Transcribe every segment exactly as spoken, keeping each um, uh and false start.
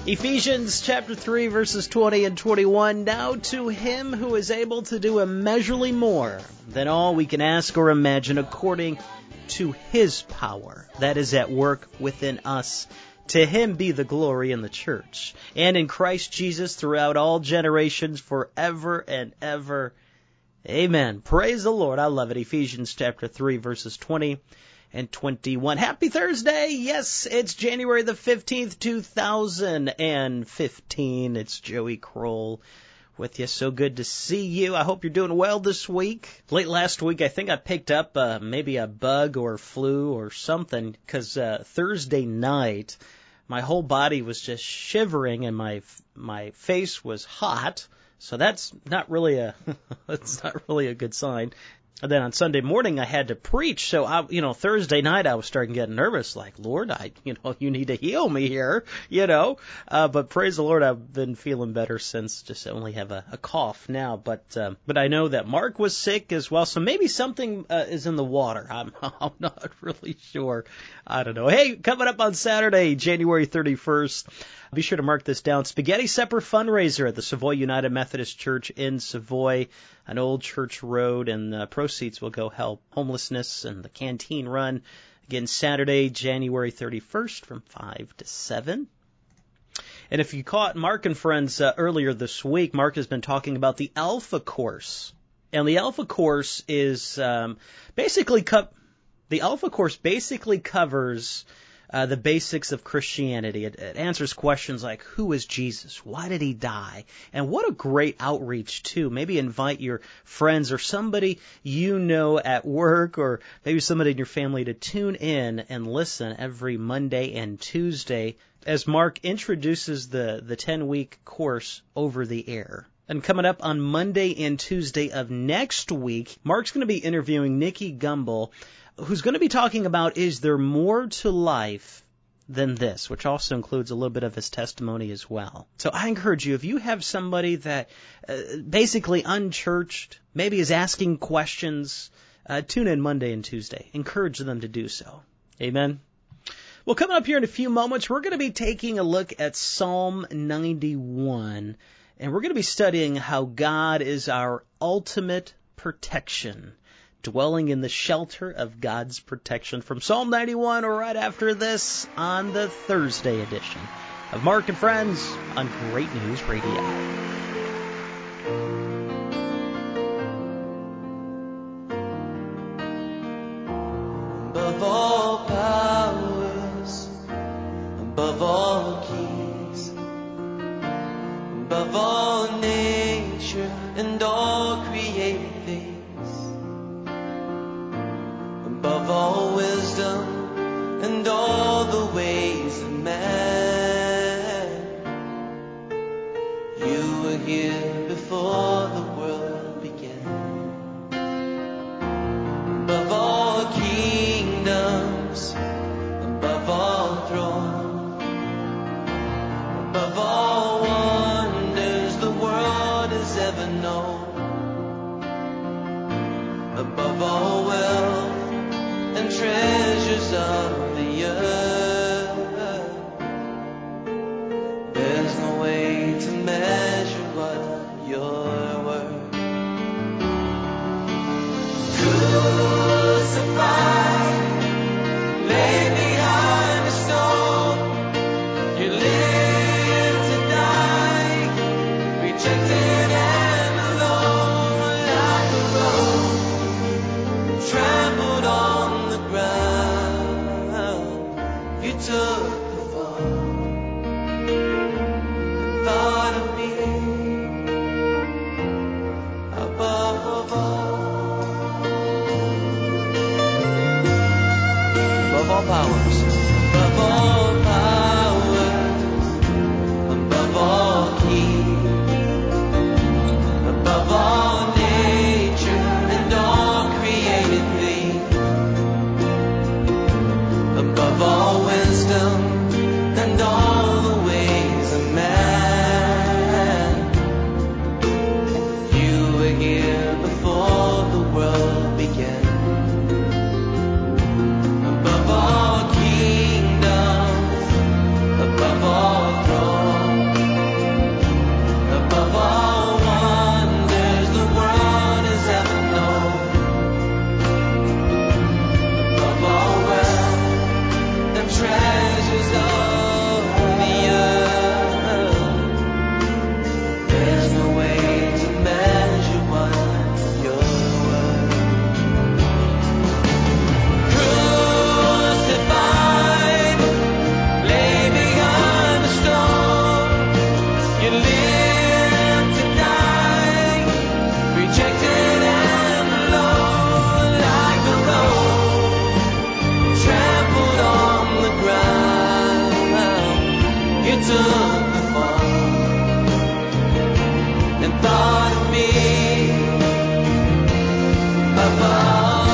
Ephesians chapter three, verses twenty and twenty-one. Now to him who is able to do immeasurably more than all we can ask or imagine, according to his power that is at work within us. To him be the glory in the church and in Christ Jesus throughout all generations, forever and ever. Amen. Praise the Lord. I love it. Ephesians chapter three, verses twenty and twenty-one. Happy Thursday. Yes, it's January the fifteenth, two thousand fifteen. It's Joey Kroll with you. So good to see you. I hope you're doing well this week. Late last week, I think I picked up uh, maybe a bug or flu or something, because uh, Thursday night, my whole body was just shivering and my my face was hot. So that's not really a that's not really a good sign. And then on Sunday morning, I had to preach. So, I, you know, Thursday night, I was starting to get nervous, like, Lord, I, you know, you need to heal me here, you know. Uh, but praise the Lord, I've been feeling better since. Just only have a, a cough now. But um, but I know that Mark was sick as well. So maybe something uh, is in the water. I'm, I'm not really sure. I don't know. Hey, coming up on Saturday, January thirty-first, be sure to mark this down. Spaghetti Supper fundraiser at the Savoy United Methodist Church in Savoy, an old church road, and uh, proceeds will go help homelessness and the canteen run. Again, Saturday, January thirty-first from five to seven. And if you caught Mark and Friends uh, earlier this week, Mark has been talking about the Alpha Course. And the Alpha Course is um, basically, co- the Alpha Course basically covers Uh, the basics of Christianity. It, it answers questions like, who is Jesus? Why did he die? And what a great outreach, too. Maybe invite your friends or somebody you know at work, or maybe somebody in your family, to tune in and listen every Monday and Tuesday as Mark introduces the, the ten-week course over the air. And coming up on Monday and Tuesday of next week, Mark's going to be interviewing Nikki Gumbel, who's going to be talking about, is there more to life than this, which also includes a little bit of his testimony as well. So I encourage you, if you have somebody that uh, basically unchurched, maybe is asking questions, uh, tune in Monday and Tuesday. Encourage them to do so. Amen. Well, coming up here in a few moments, we're going to be taking a look at Psalm ninety-one, and we're going to be studying how God is our ultimate protection, dwelling in the shelter of God's protection, from Psalm ninety-one, right after this on the Thursday edition of Mark and Friends on Great News Radio. Above all powers, above all kings, above all nature and all created things, above all wisdom and all the ways of man, you were here before the world began. Above all kingdoms, above all thrones, above all wonders the world has ever known, above all wealth and treasures of the earth, there's no way to measure what you're worth. Crucified, lay behind a stone, you live to die, rejected and alone, like a rose trampled on the ground. You took the fall and thought of me took the fall and thought of me above.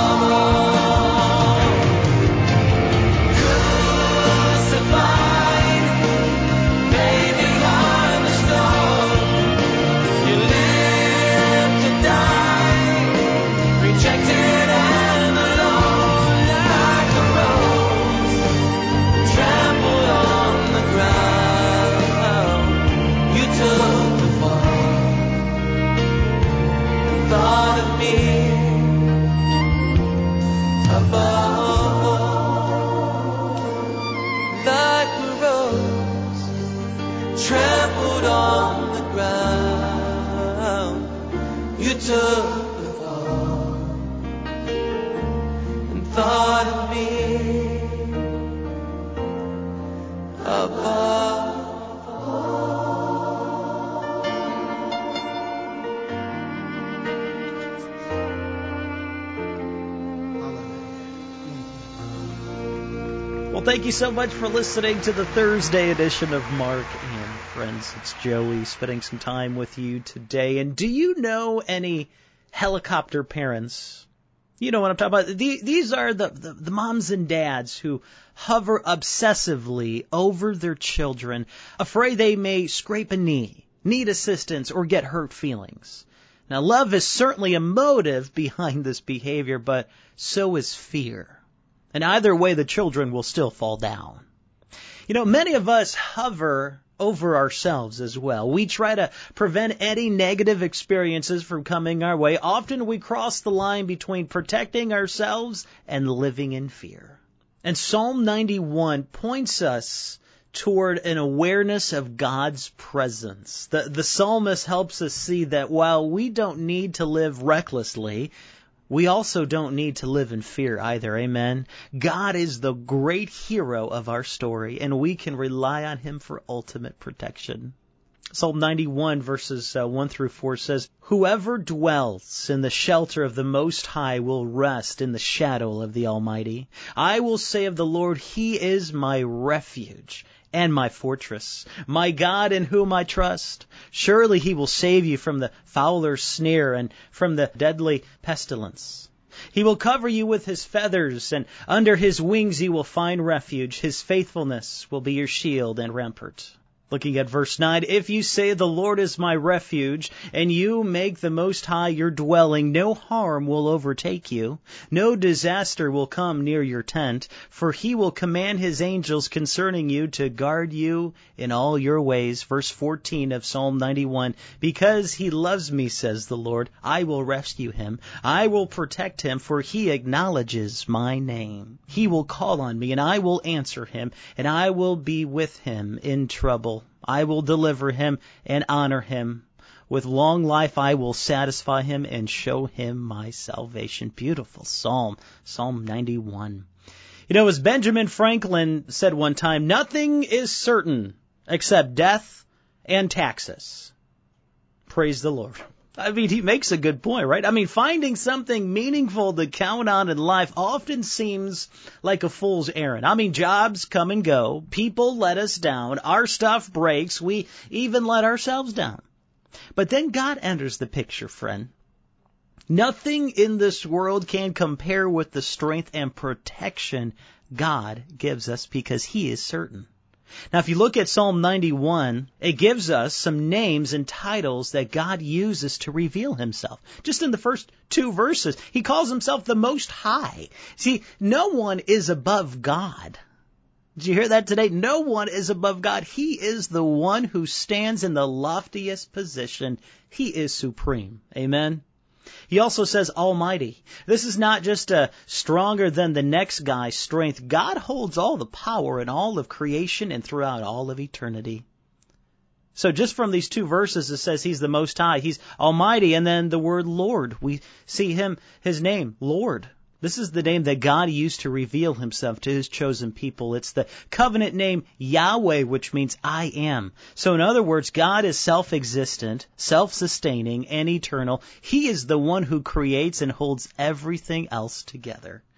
Trampled on the ground, you took the fall and thought of me above. Well, thank you so much for listening to the Thursday edition of Mark and Friends. It's Joey spending some time with you today. And do you know any helicopter parents? You know what I'm talking about. These are the, the, the moms and dads who hover obsessively over their children, afraid they may scrape a knee, need assistance, or get hurt feelings. Now, love is certainly a motive behind this behavior, but so is fear. And either way, the children will still fall down. You know, many of us hover over ourselves as well. We try to prevent any negative experiences from coming our way. Often we cross the line between protecting ourselves and living in fear. And Psalm ninety-one points us toward an awareness of God's presence. The, the psalmist helps us see that while we don't need to live recklessly, we also don't need to live in fear either, amen? God is the great hero of our story, and we can rely on Him for ultimate protection. Psalm ninety-one, verses uh, one through four says, "Whoever dwells in the shelter of the Most High will rest in the shadow of the Almighty. I will say of the Lord, He is my refuge and my fortress, my God in whom I trust. Surely He will save you from the fowler's snare and from the deadly pestilence. He will cover you with His feathers, and under His wings you will find refuge. His faithfulness will be your shield and rampart." Looking at verse nine, "If you say the Lord is my refuge, and you make the Most High your dwelling, no harm will overtake you, no disaster will come near your tent, for He will command His angels concerning you to guard you in all your ways." Verse fourteen of Psalm ninety-one, "Because He loves me, says the Lord, I will rescue Him. I will protect Him, for He acknowledges my name. He will call on me, and I will answer Him, and I will be with Him in trouble. I will deliver Him and honor Him. With long life I will satisfy Him and show Him my salvation." Beautiful psalm, Psalm ninety-one. You know, as Benjamin Franklin said one time, nothing is certain except death and taxes. Praise the Lord. I mean, he makes a good point, right? I mean, finding something meaningful to count on in life often seems like a fool's errand. I mean, jobs come and go. People let us down. Our stuff breaks. We even let ourselves down. But then God enters the picture, friend. Nothing in this world can compare with the strength and protection God gives us because He is certain. Now, if you look at Psalm ninety-one, it gives us some names and titles that God uses to reveal Himself. Just in the first two verses, He calls Himself the Most High. See, no one is above God. Did you hear that today? No one is above God. He is the one who stands in the loftiest position. He is supreme. Amen? He also says Almighty. This is not just a stronger than the next guy's strength. God holds all the power in all of creation and throughout all of eternity. So just from these two verses, it says He's the Most High. He's Almighty. And then the word Lord. We see Him, His name, Lord. This is the name that God used to reveal Himself to His chosen people. It's the covenant name Yahweh, which means I am. So in other words, God is self-existent, self-sustaining, and eternal. He is the one who creates and holds everything else together.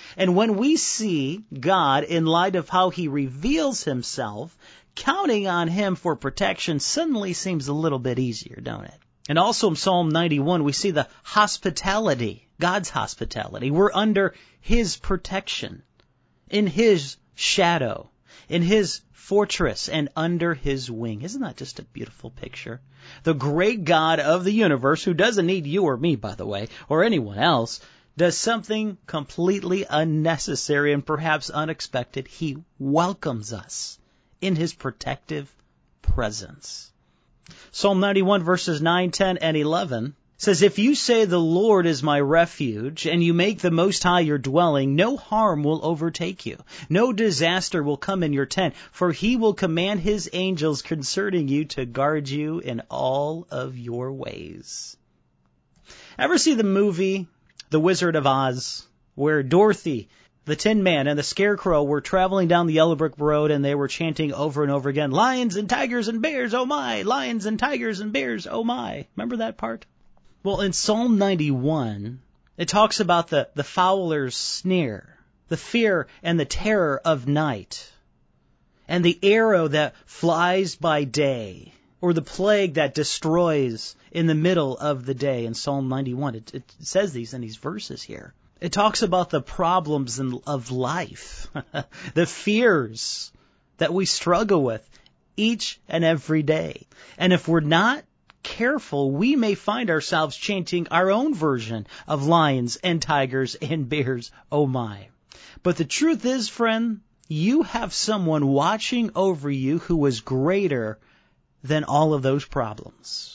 And when we see God in light of how he reveals himself, counting on him for protection suddenly seems a little bit easier, don't it? And also in Psalm ninety-one, we see the hospitality, God's hospitality. We're under his protection, in his shadow, in his fortress, and under his wing. Isn't that just a beautiful picture? The great God of the universe, who doesn't need you or me, by the way, or anyone else, does something completely unnecessary and perhaps unexpected. He welcomes us in his protective presence. Psalm ninety-one verses nine, ten, and eleven says, if you say the Lord is my refuge, and you make the Most High your dwelling, no harm will overtake you. No disaster will come in your tent, for he will command his angels concerning you to guard you in all of your ways. Ever see the movie The Wizard of Oz, where Dorothy, the Tin Man, and the Scarecrow were traveling down the Yellow Brick Road, and they were chanting over and over again, lions and tigers and bears, oh my! Lions and tigers and bears, oh my! Remember that part? Well, in Psalm ninety-one, it talks about the, the fowler's snare, the fear and the terror of night, and the arrow that flies by day, or the plague that destroys in the middle of the day. In Psalm ninety-one, it, it says these in these verses here. It talks about the problems in, of life, the fears that we struggle with each and every day. And if we're not careful, we may find ourselves chanting our own version of lions and tigers and bears, oh my. But the truth is, friend, you have someone watching over you who is greater than all of those problems.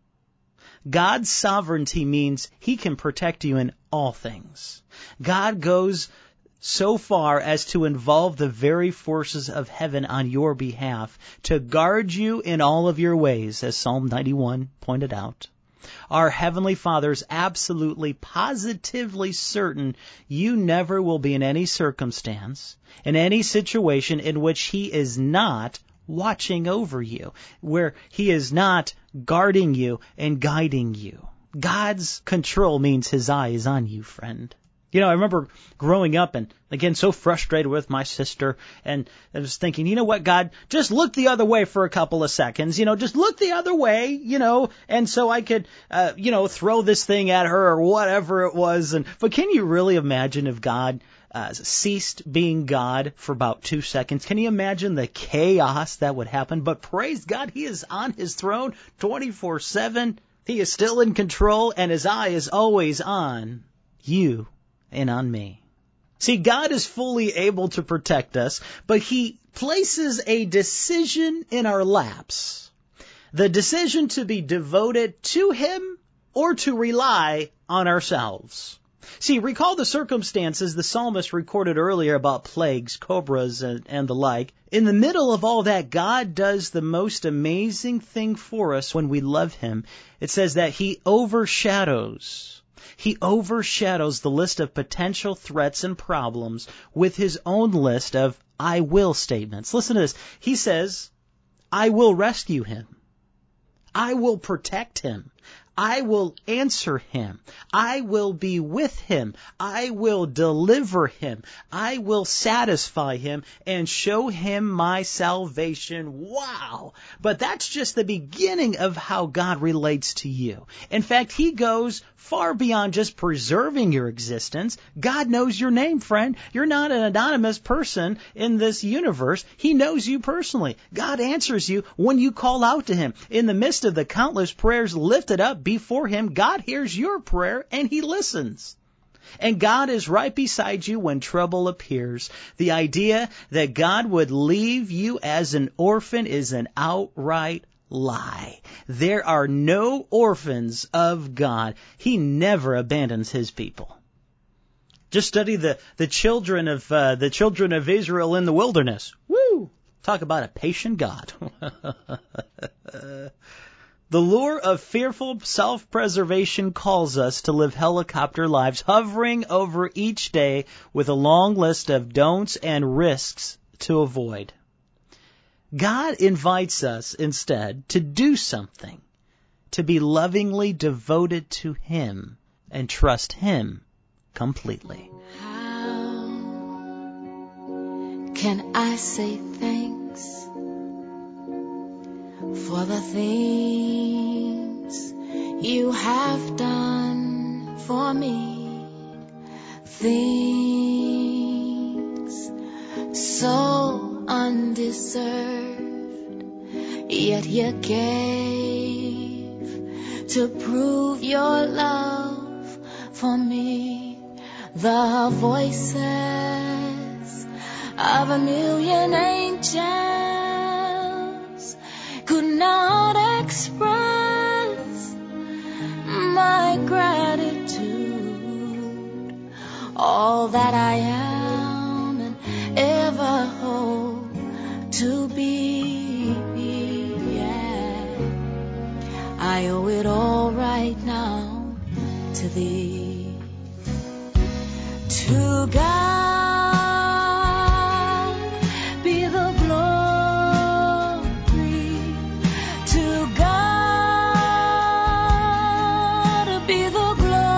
God's sovereignty means he can protect you in all things. God goes so far as to involve the very forces of heaven on your behalf to guard you in all of your ways, as Psalm ninety-one pointed out. Our Heavenly Father is absolutely, positively certain you never will be in any circumstance, in any situation in which he is not watching over you, where he is not guarding you and guiding you. God's control means his eye is on you, friend. You know, I remember growing up and, again, so frustrated with my sister, and I was thinking, you know what, God, just look the other way for a couple of seconds, you know, just look the other way, you know, and so I could, uh, you know, throw this thing at her or whatever it was. And but can you really imagine if God uh, ceased being God for about two seconds? Can you imagine the chaos that would happen? But praise God, he is on his throne twenty-four seven. He is still in control, and his eye is always on you and on me. See, God is fully able to protect us, but he places a decision in our laps. The decision to be devoted to him or to rely on ourselves. See, recall the circumstances the psalmist recorded earlier about plagues, cobras, and, and the like. In the middle of all that, God does the most amazing thing for us when we love him. It says that he overshadows He overshadows the list of potential threats and problems with his own list of I will statements. Listen to this. He says, I will rescue him. I will protect him. I will answer him. I will be with him. I will deliver him. I will satisfy him and show him my salvation. Wow! But that's just the beginning of how God relates to you. In fact, he goes far beyond just preserving your existence. God knows your name, friend. You're not an anonymous person in this universe. He knows you personally. God answers you when you call out to him. In the midst of the countless prayers lifted up before him, God hears your prayer and he listens. And God is right beside you when trouble appears. The idea that God would leave you as an orphan is an outright lie. There are no orphans of God. He never abandons his people. Just study the, the children of uh, the children of Israel in the wilderness. Woo! Talk about a patient God. The lure of fearful self-preservation calls us to live helicopter lives, hovering over each day with a long list of don'ts and risks to avoid. God invites us instead to do something, to be lovingly devoted to him and trust him completely. How can I say thanks for the things you have done for me? Things so undeserved, yet you gave to prove your love for me. The voices of a million angels could not express my gratitude. All that I am and ever hope to be, yeah, I owe it all right now to thee. To God be the glory. To God be the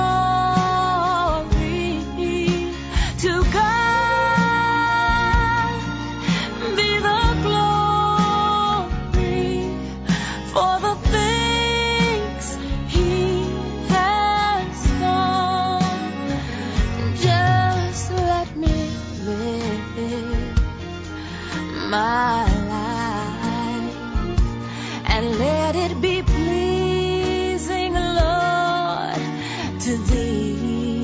glory. To God be the glory for the things He has done. Just let me live my life and let it be pleasing, Lord, to Thee.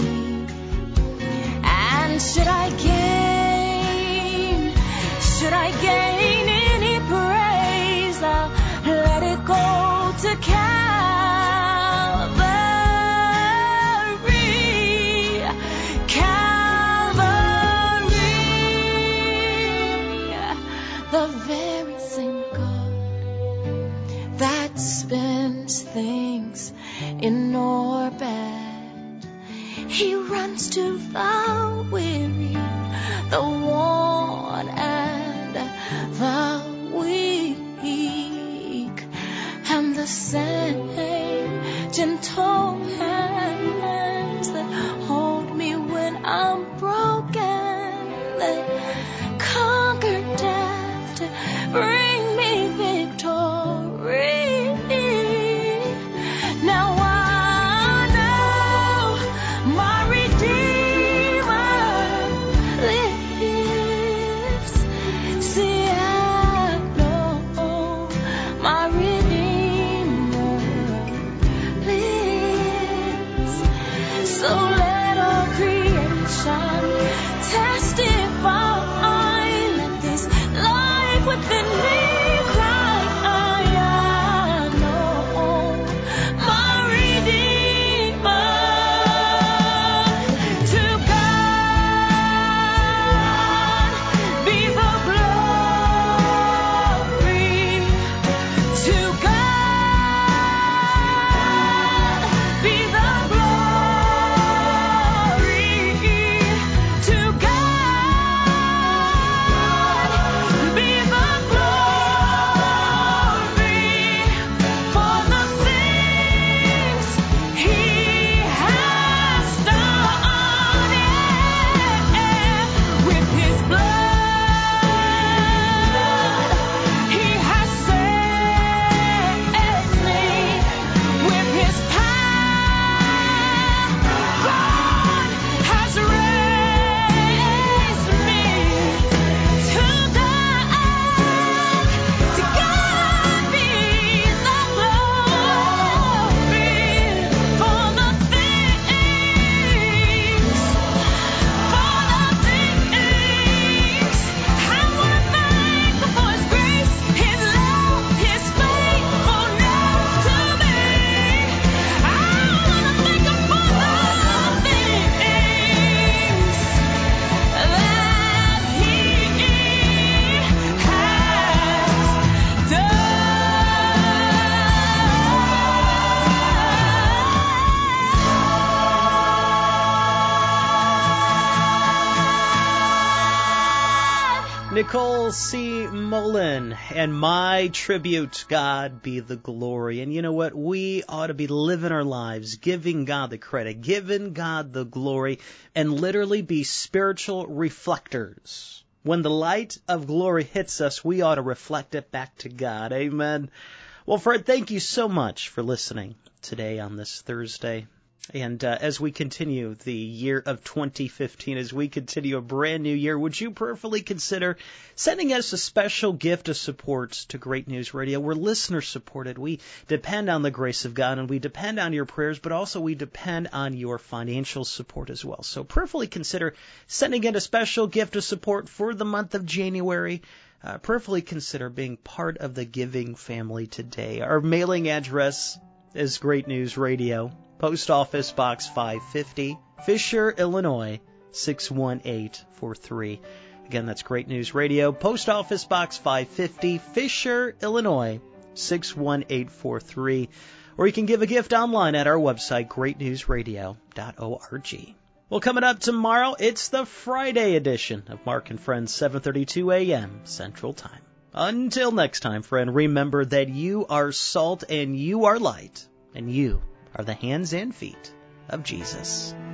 And should I gain, should I gain any praise, I'll let it go to Calvary. Calvary, the very same God that spins things in orbit, He runs to the weary, the worn and the weak, and the same gentle hands that hold me when I'm broken, that conquer death to bring me victory. Now I know my Redeemer lives. See, I know my Redeemer lives. So let all creation testify. Let this life within me cry, I know my Redeemer. To God be the glory. To God be the glory. To God be the glory for the things He has done. Yeah. With His blood, He has saved me. With His power, God has raised me. To God, to God be the glory for the things, for the things. I want to thank Him for His grace, His love, His faithfulness to me. I want to thank Him for the things that He has done. Nicole C. Mullen, and my tribute, God be the glory. And you know what? We ought to be living our lives, giving God the credit, giving God the glory, and literally be spiritual reflectors when the light of glory hits us, we ought to reflect it back to God. Amen. Well, Fred, thank you so much for listening today on this Thursday. And uh, as we continue the year of twenty fifteen, as we continue a brand new year, would you prayerfully consider sending us a special gift of support to Great News Radio? We're listener supported. We depend on the grace of God, and we depend on your prayers, but also we depend on your financial support as well. So prayerfully consider sending in a special gift of support for the month of January. Uh, prayerfully consider being part of the giving family today. Our mailing address is Great News Radio, Post Office Box five fifty, Fisher, Illinois, six one eight four three. Again, that's Great News Radio, Post Office Box five fifty, Fisher, Illinois, six one eight four three. Or you can give a gift online at our website, great news radio dot org. Well, coming up tomorrow, it's the Friday edition of Mark and Friends, seven thirty-two a.m. Central Time. Until next time, friend, remember that you are salt and you are light, and you are the hands and feet of Jesus.